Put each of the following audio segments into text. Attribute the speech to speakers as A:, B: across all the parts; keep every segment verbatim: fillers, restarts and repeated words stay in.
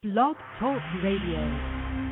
A: Blog Talk Radio.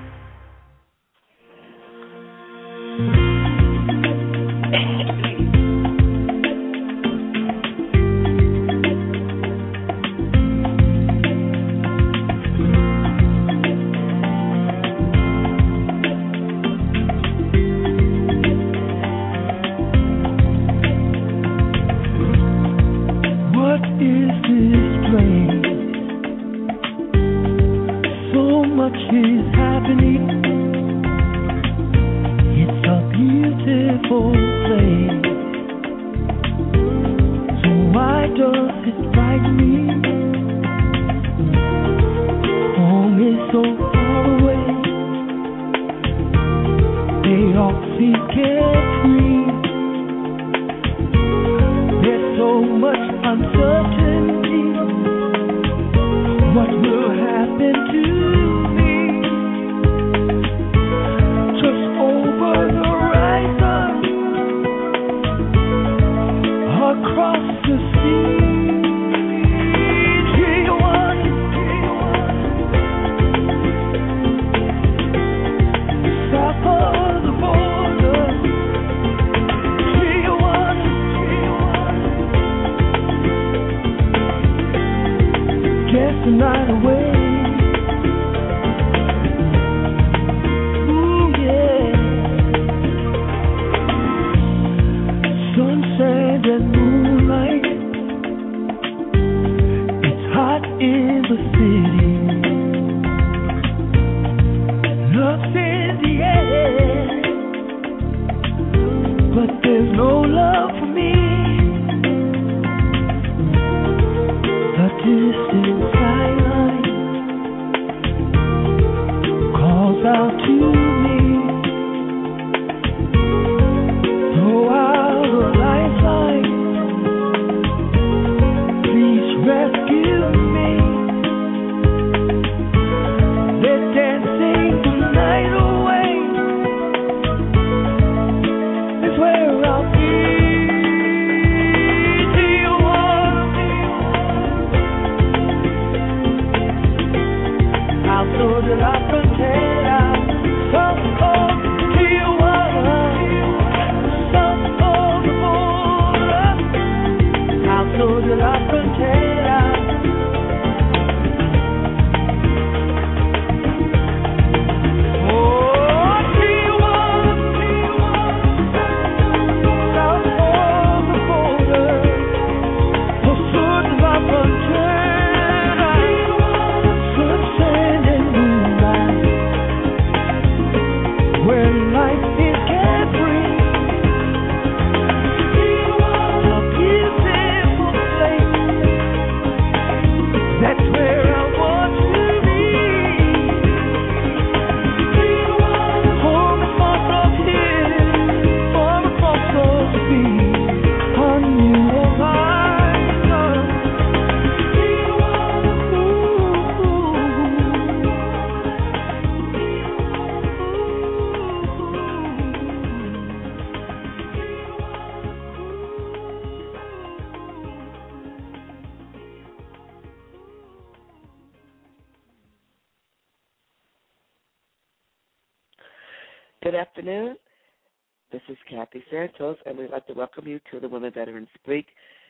B: Good afternoon. This is Kathy Santos, and we'd like to welcome you to the Women Veterans Speak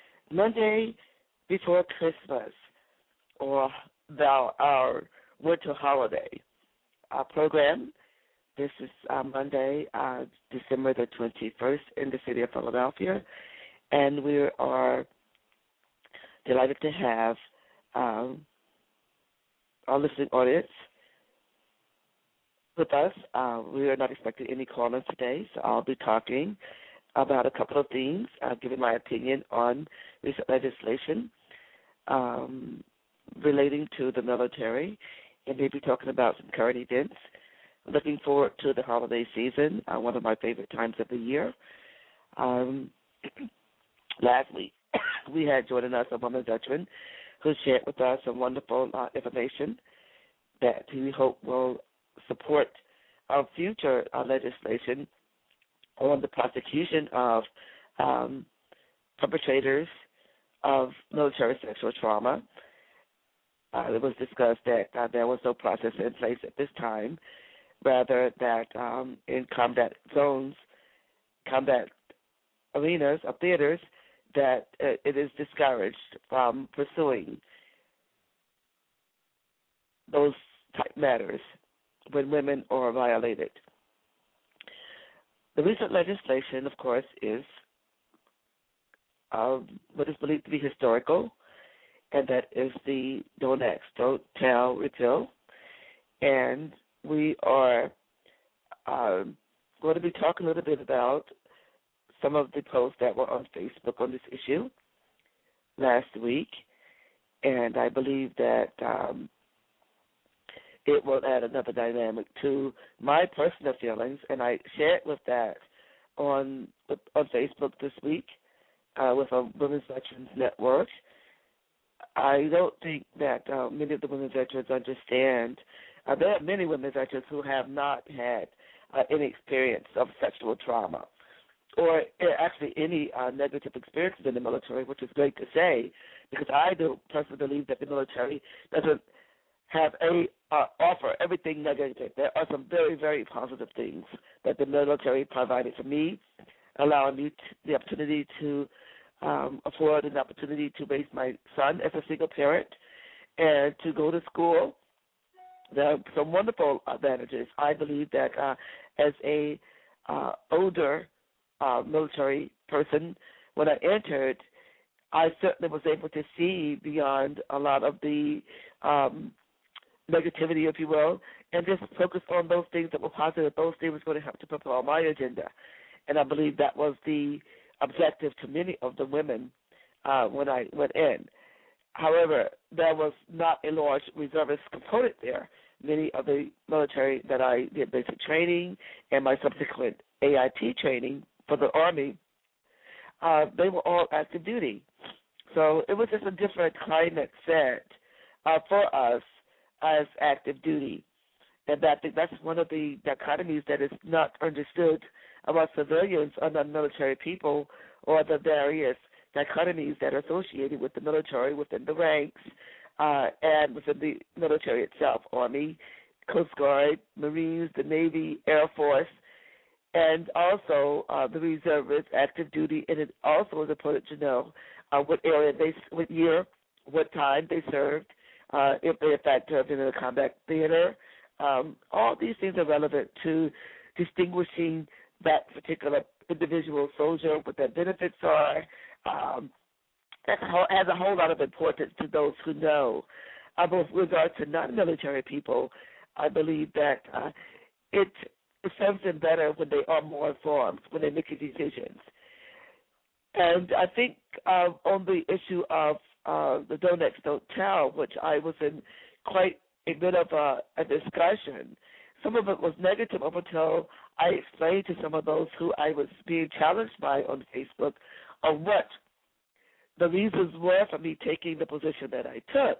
B: Monday before Christmas, or the, our winter holiday. Our program, this is uh, Monday, uh, December the twenty-first in the city of Philadelphia, and we are delighted to have um, our listening audience with us. Uh, we are not expecting any callers today, so I'll be talking about a couple of things, uh, giving my opinion on recent legislation um, relating to the military, and maybe talking about some current events. Looking forward to the holiday season, uh, one of my favorite times of the year. Um, last week, we had joining us a woman veteran who shared with us some wonderful uh, information that we hope will support our future uh, legislation on the prosecution of um, perpetrators of military sexual trauma uh, it was discussed that uh, there was no process in place at this time, rather that um, in combat zones, combat arenas or theaters, that uh, it is discouraged from pursuing those type matters when women are violated. The recent legislation, of course, is uh, what is believed to be historical, and that is the Don't Ask, Don't Tell repeal. And we are uh, going to be talking a little bit about some of the posts that were on Facebook on this issue last week, and I believe that um, it will add another dynamic to my personal feelings, and I shared with that on on Facebook this week uh, with a Women's Veterans Network. I don't think that uh, many of the women veterans understand. Uh, there are many women veterans who have not had uh, any experience of sexual trauma or uh, actually any uh, negative experiences in the military, which is great to say, because I do personally believe that the military doesn't have a uh, offer everything negative. There are some very, very positive things that the military provided for me, allowing me t- the opportunity to um, afford an opportunity to raise my son as a single parent and to go to school. There are some wonderful advantages. I believe that uh, as a uh, older uh, military person, when I entered, I certainly was able to see beyond a lot of the um, negativity, if you will, and just focus on those things that were positive, those things were going to help to propel my agenda. And I believe that was the objective to many of the women uh, when I went in. However, there was not a large reservist component there. Many of the military that I did basic training and my subsequent A I T training for the Army, uh, they were all active duty. So it was just a different climate set uh, for us as active duty. And that that's one of the dichotomies that is not understood about civilians or non-military people, or the various dichotomies that are associated with the military within the ranks uh, and within the military itself, Army, Coast Guard, Marines, the Navy, Air Force, and also uh, the reservists, active duty. And it also is important to know uh, what area they, what year, what time they served, uh, if they in fact served in a combat theater. Um, all these things are relevant to distinguishing that particular individual soldier, what their benefits are. Um, that has a whole lot of importance to those who know. Uh, with regard to non-military people, I believe that uh, it, it serves them better when they are more informed, when they make decisions. And I think uh, on the issue of uh, the Don't Ask, Don't Tell, which I was in quite a bit of a, a discussion, some of it was negative up until I explained to some of those who I was being challenged by on Facebook of what the reasons were for me taking the position that I took.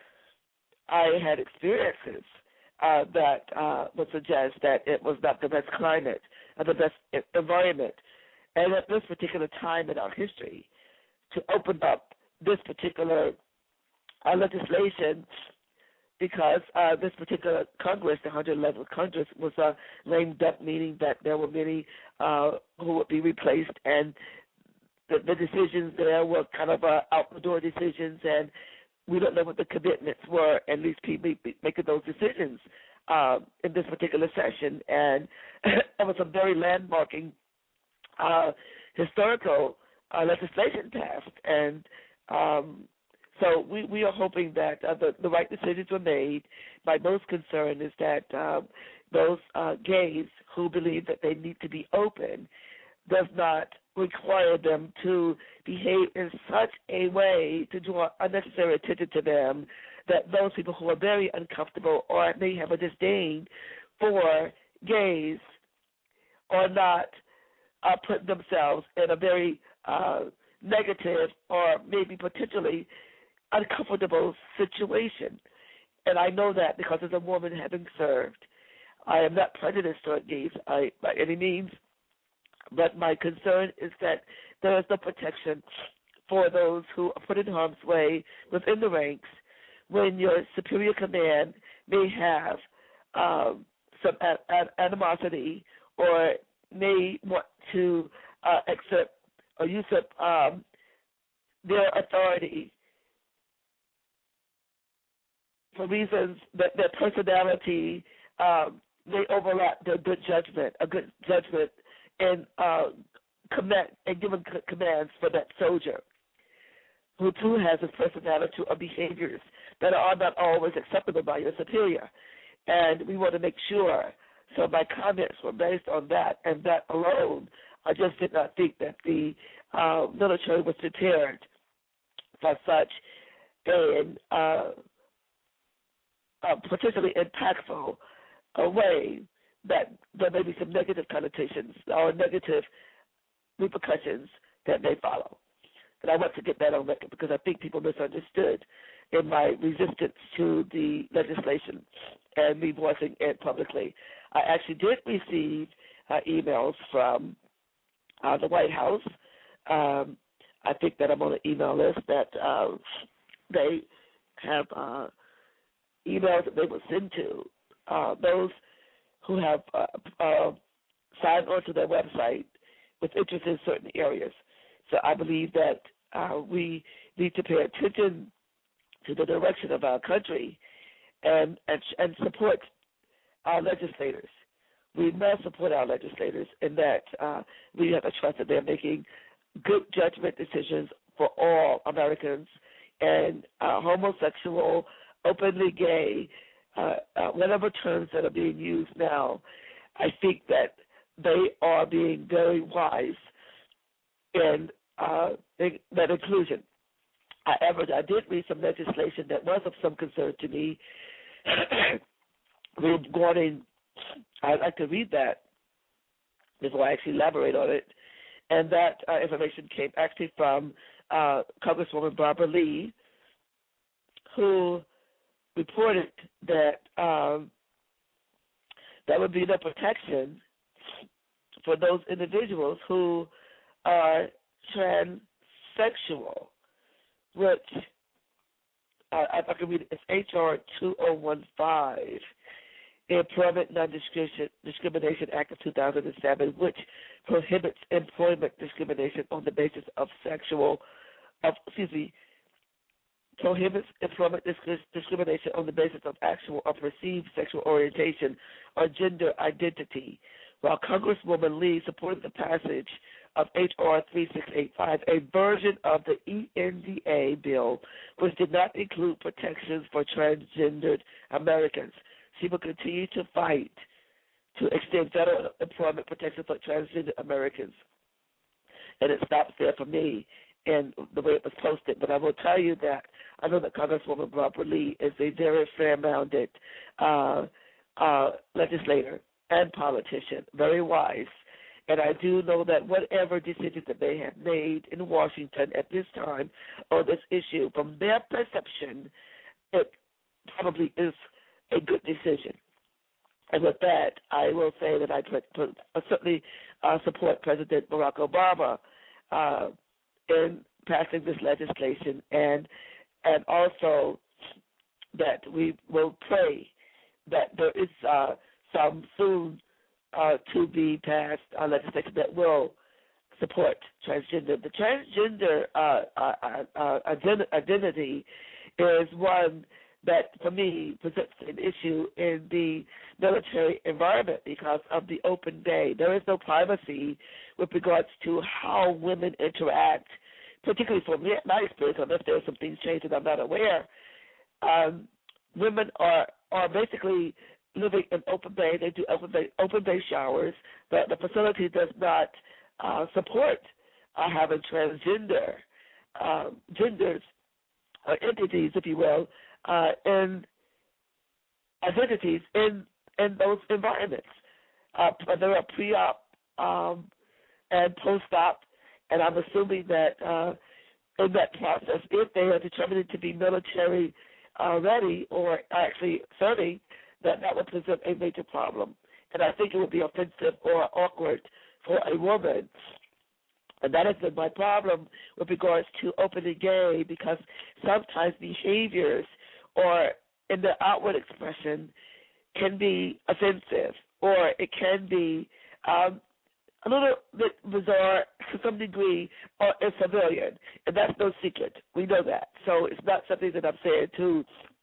B: I had experiences uh, that uh, would suggest that it was not the best climate or the best environment. And at this particular time in our history, to open up this particular uh, legislation, because uh, this particular Congress, the one hundred eleventh Congress, was uh, lame duck, meaning that there were many uh, who would be replaced, and the, the decisions there were kind of uh, out-the-door decisions, and we don't know what the commitments were, and these people making those decisions uh, in this particular session. And there was some very landmarking uh, historical uh, legislation passed, and um, So we, we are hoping that uh, the, the right decisions were made. My most concern is that um, those uh, gays who believe that they need to be open does not require them to behave in such a way to draw unnecessary attention to them that those people who are very uncomfortable or may have a disdain for gays are not uh, putting themselves in a very uh, negative or maybe potentially uncomfortable situation. And I know that because as a woman having served, I am not prejudiced toward gays I, by any means, but my concern is that there is no protection for those who are put in harm's way within the ranks when your superior command may have um, some a- a- animosity or may want to uh, exert or usurp um, their authority for reasons that their personality um, may overlap their good judgment, a good judgment, and uh, command and giving commands for that soldier who too has a personality or behaviors that are not always acceptable by your superior. And we want to make sure. So my comments were based on that and that alone. I just did not think that the uh, military was prepared for such an uh, uh, particularly impactful a way that there may be some negative connotations or negative repercussions that may follow. And I want to get that on record because I think people misunderstood in my resistance to the legislation and me voicing it publicly. I actually did receive uh, emails from uh, the White House. Um, I think that I'm on an email list that uh, they have uh, emails that they will send to uh, those who have uh, uh, signed onto their website with interest in certain areas. So I believe that uh, we need to pay attention to the direction of our country and, and and support our legislators. We must support our legislators in that uh, we have to trust that they're making good judgment decisions for all Americans, and uh, homosexual, openly gay, uh, uh, whatever terms that are being used now, I think that they are being very wise in uh, that inclusion. However, I did read some legislation that was of some concern to me regarding, I'd like to read that before I actually elaborate on it. And that uh, information came actually from uh, Congresswoman Barbara Lee, who reported that um, there would be no protection for those individuals who are transsexual, which uh, if I can read it, it's H R two thousand fifteen, the Employment Non-Discrimination Act of two thousand seven, which prohibits employment discrimination on the basis of sexual, of, excuse me, prohibits employment discrimination on the basis of actual or perceived sexual orientation or gender identity. While Congresswoman Lee supported the passage of H R thirty-six eighty-five, a version of the E N D A bill which did not include protections for transgendered Americans, she will continue to fight to extend federal employment protection for transgender Americans. And it stops there for me and the way it was posted. But I will tell you that I know that Congresswoman Barbara Lee is a very fair-minded uh, uh, legislator and politician, very wise. And I do know that whatever decisions that they have made in Washington at this time on this issue, from their perception, it probably is a good decision. And with that, I will say that I put, put, uh, certainly uh, support President Barack Obama uh, in passing this legislation, and and also that we will pray that there is uh, some soon uh, to be passed uh, legislation that will support transgender. The transgender uh, uh, uh, ident- identity is one that, for me, presents an issue in the military environment because of the open day. There is no privacy with regards to how women interact, particularly from my experience, unless there are some things changed that I'm not aware. Um, women are are basically living in open bay. They do open bay, open bay showers, but the facility does not uh, support uh, having transgender um, genders or entities, if you will, uh, and identities in in those environments. Uh, there are pre-op um, and post-op, and I'm assuming that uh, in that process, if they are determined to be military uh, ready or actually serving, that that would present a major problem. And I think it would be offensive or awkward for a woman. And that has been my problem with regards to openly gay, because sometimes behaviors or in the outward expression can be offensive, or it can be um, a little bit bizarre to some degree, or a civilian, and that's no secret. We know that. So it's not something that I'm saying to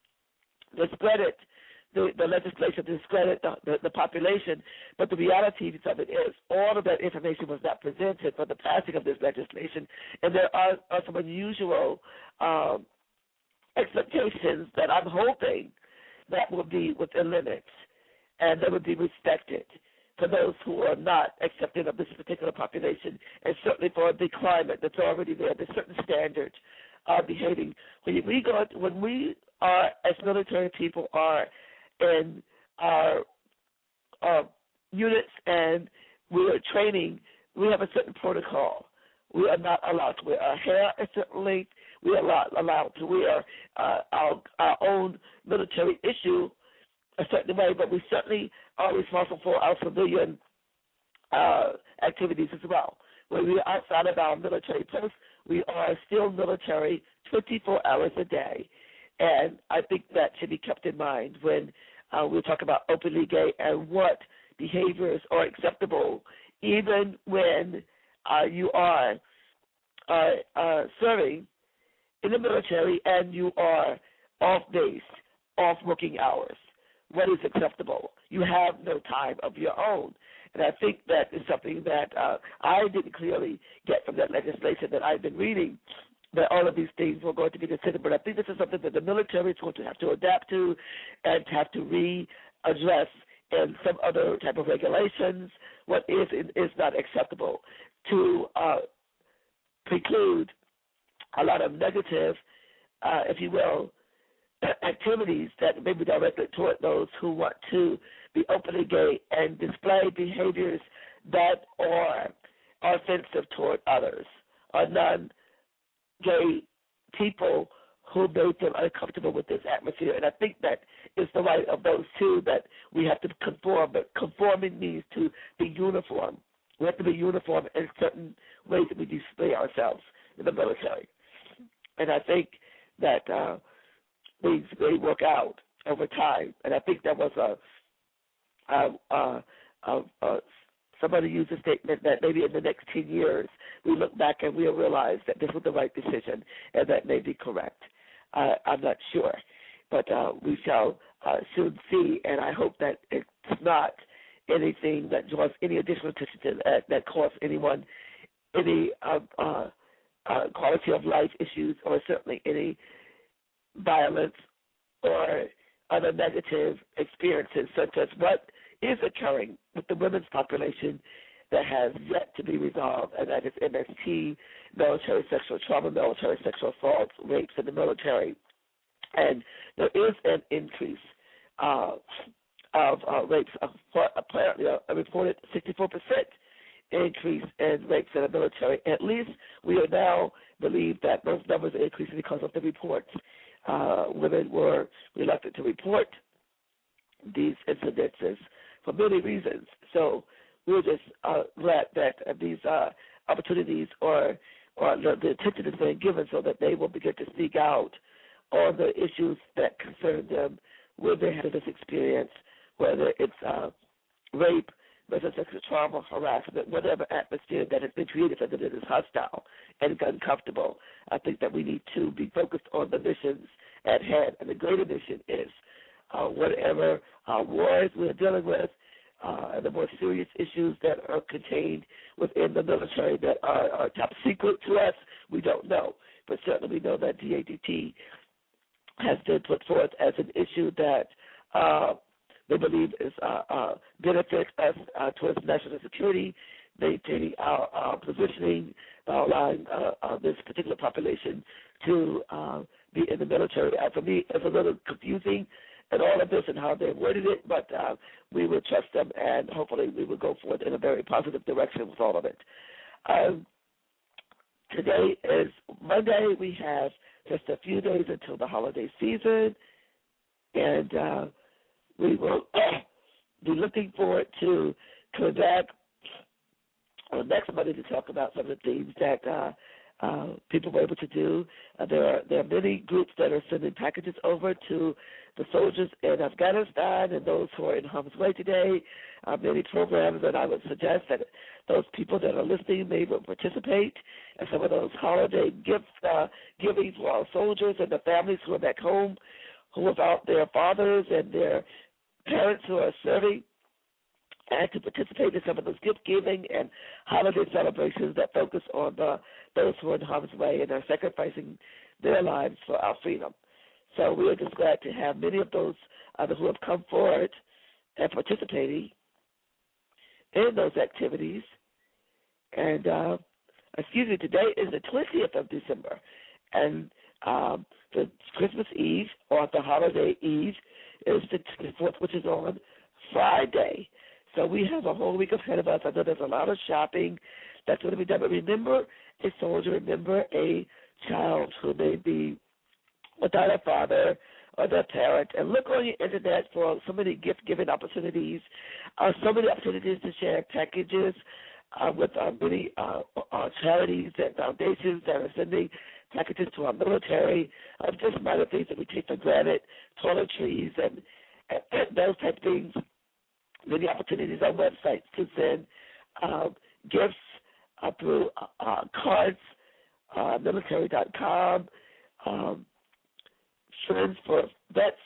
B: discredit the, the legislation, to discredit the, the, the population, but the reality of it is all of that information was not presented for the passing of this legislation, and there are, are some unusual um, expectations that I'm hoping that will be within limits and that would be respected for those who are not accepting of this particular population, and certainly for the climate that's already there. There's certain standards of behaving. When we go, when we are, as military people, are in our, our units and we are training, we have a certain protocol. We are not allowed to wear our hair a certain length. We are not allowed to wear uh, our, our own military issue a certain way, but we certainly are responsible for our civilian uh, activities as well. When we are outside of our military posts, we are still military twenty-four hours a day, and I think that should be kept in mind when uh, we talk about openly gay and what behaviors are acceptable, even when uh, you are uh, uh, serving in the military and you are off base, off working hours. What is acceptable? You have no time of your own. And I think that is something that uh, I didn't clearly get from that legislation that I've been reading, that all of these things were going to be considered. But I think this is something that the military is going to have to adapt to and have to readdress in some other type of regulations. What is and is not acceptable to uh, preclude a lot of negative, uh, if you will, activities that may be directed toward those who want to be openly gay and display behaviors that are, are offensive toward others, or non-gay people who make them uncomfortable with this atmosphere. And I think that is the right of those two, that we have to conform, but conforming means to be uniform. We have to be uniform in certain ways that we display ourselves in the military. And I think that uh, things may work out over time. And I think that was a, a, a, a, a somebody used a statement that maybe in the next ten years we look back and we'll realize that this was the right decision and that may be correct. Uh, I'm not sure. But uh, we shall uh, soon see, and I hope that it's not anything that draws any additional attention to that, that causes anyone any uh, uh, uh, quality of life issues, or certainly any violence or other negative experiences, such as what is occurring with the women's population that has yet to be resolved, and that is M S T, military sexual trauma, military sexual assaults, rapes in the military. And there is an increase uh, of uh, rapes, apparently a reported sixty-four percent increase in rapes in the military. At least we are now believe that those numbers are increasing because of the reports. Uh, women were reluctant to report these incidences for many reasons. So we're just uh, glad that uh, these uh, opportunities or, or the, the attention is being given so that they will begin to speak out on the issues that concern them when they have this experience, whether it's uh, rape, whether it's sexual trauma, harassment, whatever atmosphere that has been created for them that is hostile and uncomfortable. I think that we need to be focused on the missions at hand, and the greater mission is uh, whatever uh, wars we're dealing with, uh, and the more serious issues that are contained within the military that are, are top secret to us, we don't know. But certainly we know that D A D T has been put forth as an issue that uh, they believe is uh, uh, benefit us uh, towards national security, maintaining our, our positioning, allowing uh, uh, this particular population to uh, be in the military. Uh, for me, it's a little confusing in all of this and how they worded it, but uh, we will trust them, and hopefully we will go forward in a very positive direction with all of it. Um, today is Monday. We have just a few days until the holiday season, and uh, we will be looking forward to coming back on next Monday to talk about some of the things that uh, uh, people were able to do. Uh, there are there are many groups that are sending packages over to the soldiers in Afghanistan and those who are in harm's way today. Uh, many programs, and I would suggest that those people that are listening may participate in some of those holiday gift uh, giving for our soldiers and the families who are back home, who without their fathers and their parents who are serving, and to participate in some of those gift giving and holiday celebrations that focus on the, those who are in harm's way and are sacrificing their lives for our freedom. So we are just glad to have many of those uh, who have come forward and participating in those activities. And, uh, excuse me, today is the twentieth of December, and um, the Christmas Eve, or the holiday Eve, is the fourth, which is on Friday. So we have a whole week ahead of us. I know there's a lot of shopping that's going to be done. But remember a soldier, remember a child who may be without a father or their parent. And look on your internet for so many gift-giving opportunities, uh, so many opportunities to share packages uh, with uh, many uh, uh, charities and foundations that are sending packages to our military, uh, just minor things that we take for granted, toiletries and, and, and those type of things. Many opportunities on websites to send uh, gifts uh, through uh, cards, uh, military dot com, um, Friends for Vets,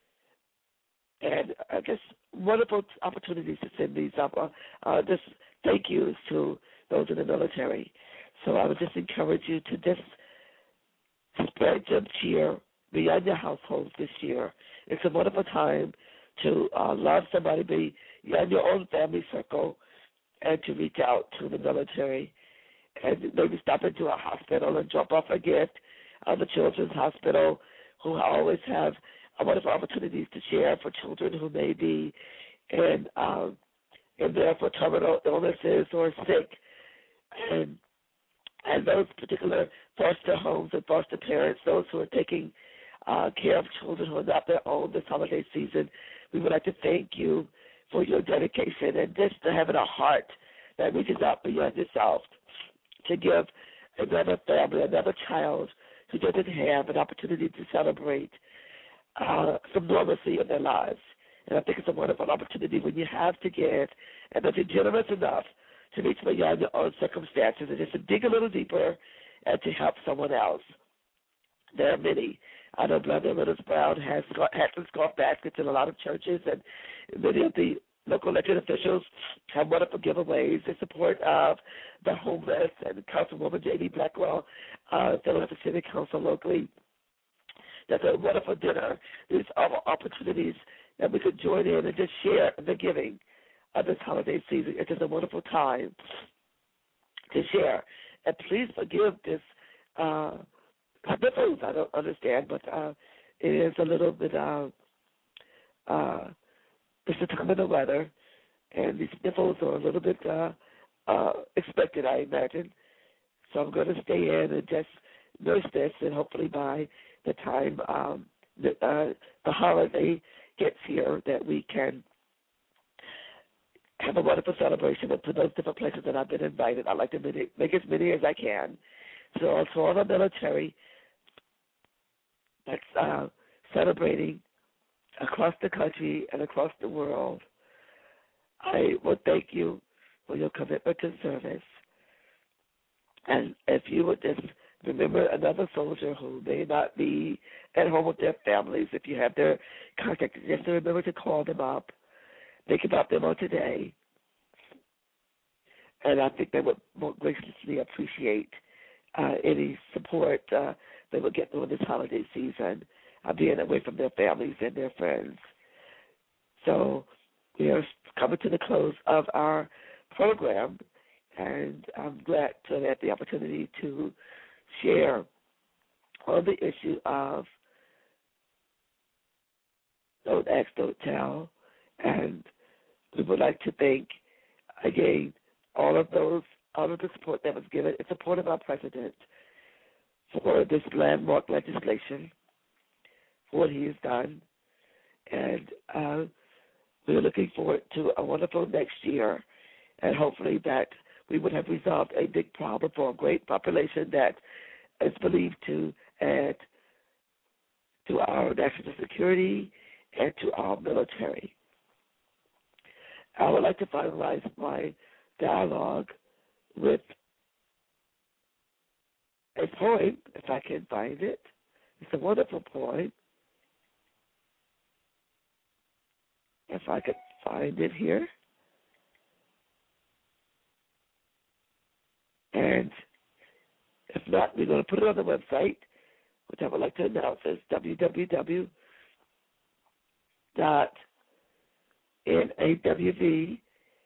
B: and I guess wonderful opportunities to send these up. Uh, uh, just thank yous to those in the military. So I would just encourage you to just spread your cheer beyond your households this year. It's a wonderful time to uh, love somebody beyond your own family circle and to reach out to the military and maybe stop into a hospital and drop off a gift at the Children's Hospital, who always have wonderful opportunities to share for children who may be in, um, in there for terminal illnesses or sick. And, and those particular foster homes and foster parents, those who are taking uh, care of children who are not their own this holiday season, we would like to thank you for your dedication and just to having a heart that reaches out beyond yourself to give another family, another child who doesn't have an opportunity to celebrate uh, some normalcy in their lives. And I think it's a wonderful opportunity when you have to give and that you're generous enough to reach beyond your own circumstances and just to dig a little deeper and to help someone else. There are many. I know Brother Willis Brown has had some scarf baskets in a lot of churches, and many of the local elected officials have wonderful giveaways in support of the homeless, and Councilwoman J D Blackwell, uh, Philadelphia City Council locally. That's a wonderful dinner. These are opportunities that we could join in and just share the giving of this holiday season. It's just a wonderful time to share. And please forgive this uh, sniffles. I don't understand, but uh, it is a little bit, uh, uh, it's the time of the weather, and these sniffles are a little bit uh, uh, expected, I imagine. So I'm going to stay in and just nurse this, and hopefully by the time um, the, uh, the holiday gets here that we can have a wonderful celebration to those different places that I've been invited. I'd like to make as many as I can. So to all the military that's uh, celebrating across the country and across the world, I will thank you for your commitment to service. And if you would just remember another soldier who may not be at home with their families, if you have their contact, just to remember to call them up. Think about them on today. And I think they would more graciously appreciate uh, any support uh, they would get during this holiday season, uh, being away from their families and their friends. So we are coming to the close of our program, and I'm glad to have the opportunity to share on the issue of Don't Ask, Don't Tell. And we would like to thank, again, all of those, all of the support that was given in support of our president for this landmark legislation, for what he has done. And uh, we're looking forward to a wonderful next year, and hopefully that we would have resolved a big problem for a great population that is believed to add to our national security and to our military. I would like to finalize my dialogue with a poem, if I can find it. It's a wonderful poem. If I could find it here. And if not, we're going to put it on the website, which I would like to announce as w w w dot nawvpilly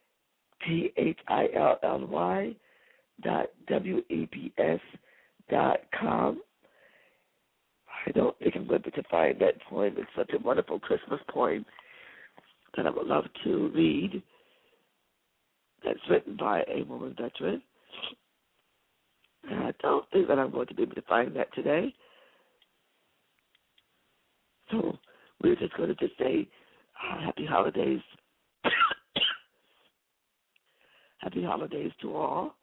B: dot webs dot com. I don't think I'm going to find that poem. It's such a wonderful Christmas poem that I would love to read. That's written by a woman veteran. And I don't think that I'm going to be able to find that today. So we're just going to just say uh, happy holidays. Happy holidays to all.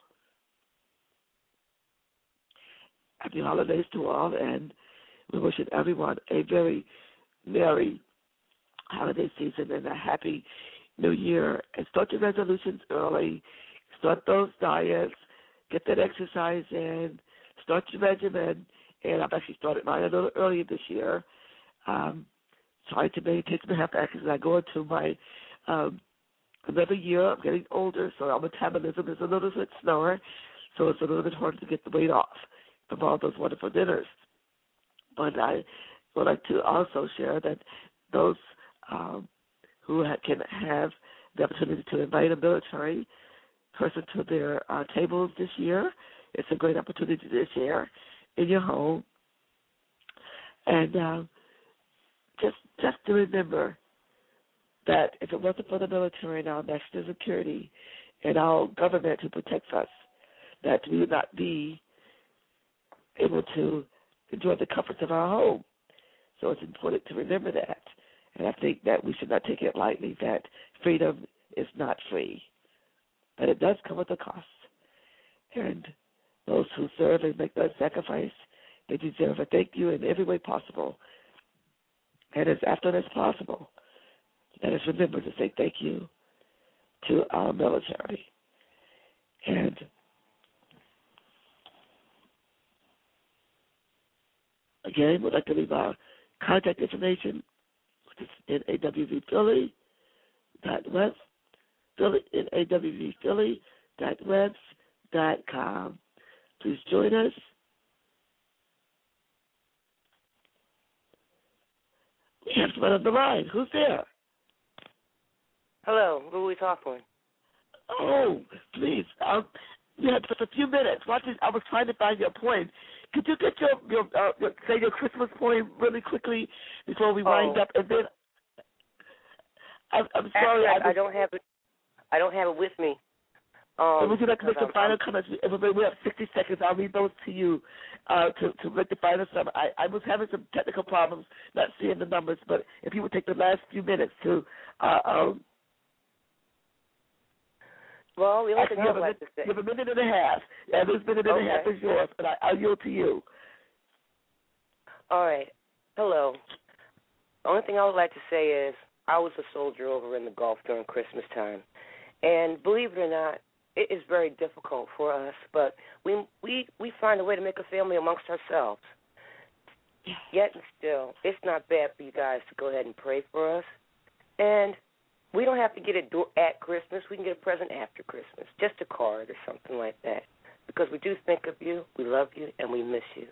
B: Happy holidays to all, and we're wishing everyone a very merry holiday season and a happy new year. And start your resolutions early. Start those diets. Get that exercise in. Start your regimen. And I've actually started mine a little earlier this year. Um, trying to maintain some health actions as I go into my um, another year. I'm getting older, so our metabolism is a little bit slower. So it's a little bit harder to get the weight off from all those wonderful dinners. But I would like to also share that those um, who ha- can have the opportunity to invite a military person to their uh, tables this year, it's a great opportunity to share in your home. And uh, just just to remember that if it wasn't for the military and our national security and our government who protects us, that we would not be able to enjoy the comforts of our home. So it's important to remember that. And I think that we should not take it lightly that freedom is not free. But it does come with a cost. And those who serve and make that sacrifice, they deserve a thank you in every way possible. And as often as possible, let us remember to say thank you to our military. And again, we'd like to leave our contact information, which is N A W V Philly dot webs, Philly, N A W V Philly dot webs dot com. Please join us. We have someone on the line. Who's there?
C: Hello, who are we talking with?
B: Oh, please. Um, you have just a few minutes. Watch this. I was trying to find your point. Could you get your, your, uh, your say your Christmas poem really quickly before we wind
C: oh.
B: up? And then I, I'm sorry.
C: Actually, I,
B: I,
C: I don't have it. I don't have it with me. Um,
B: would you like to make
C: I'm,
B: the final comments? We have sixty seconds. I'll read those to you uh, to, to make the final summary. I, I was having some technical problems not seeing the numbers, but if you would take the last few minutes to uh, um,
C: Well, the only
B: Actually,
C: thing I would like to say.
B: You have a minute and a half. Yeah, this minute and
C: okay.
B: a half is yours, but I, I'll yield to you.
C: All right. Hello. The only thing I would like to say is I was a soldier over in the Gulf during Christmas time. And believe it or not, it is very difficult for us, but we we, we find a way to make a family amongst ourselves. Yet and still, it's not bad for you guys to go ahead and pray for us. And we don't have to get it at Christmas. We can get a present after Christmas, just a card or something like that, because we do think of you, we love you, and we miss you.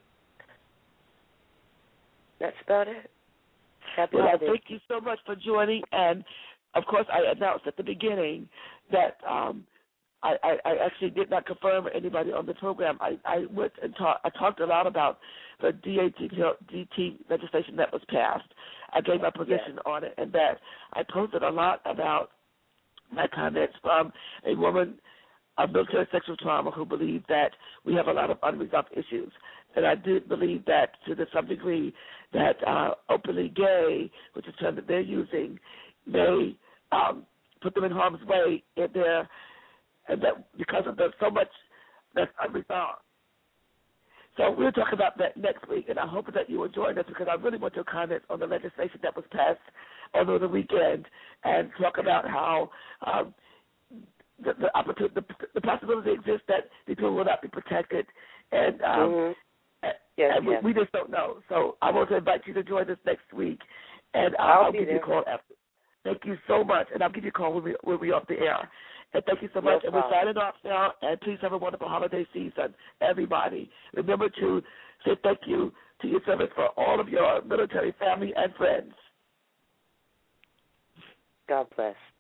C: That's about it. Happy
B: well,
C: holidays.
B: thank you so much for joining. And, of course, I announced at the beginning that um, I, I, I actually did not confirm with anybody on the program. I, I went and talk, I talked a lot about the D T legislation that was passed. I gave my position
C: yes.
B: on it, and that I posted a lot about my comments from a woman of military sexual trauma who believed that we have a lot of unresolved issues. And I did believe that to some degree that uh, openly gay, which is a term that they're using, may um, put them in harm's way in their and that because of the so much that's unresolved. So we'll talk about that next week, and I hope that you will join us because I really want your comments on the legislation that was passed over the weekend, and talk about how um, the, the opportunity, the, the possibility exists that people will not be protected, and um,
C: mm-hmm. yes,
B: and
C: yes.
B: we, we just don't know. So I want to invite you to join us next week, and uh,
C: I'll,
B: I'll
C: be
B: give
C: there.
B: you a call after. Thank you so much, and I'll give you a call when, we, when we're off the air. And thank you so much.
C: No
B: and we're
C: problem.
B: signing off now, and please have a wonderful holiday season, everybody. Remember to say thank you to your service for all of your military family and friends.
C: God bless.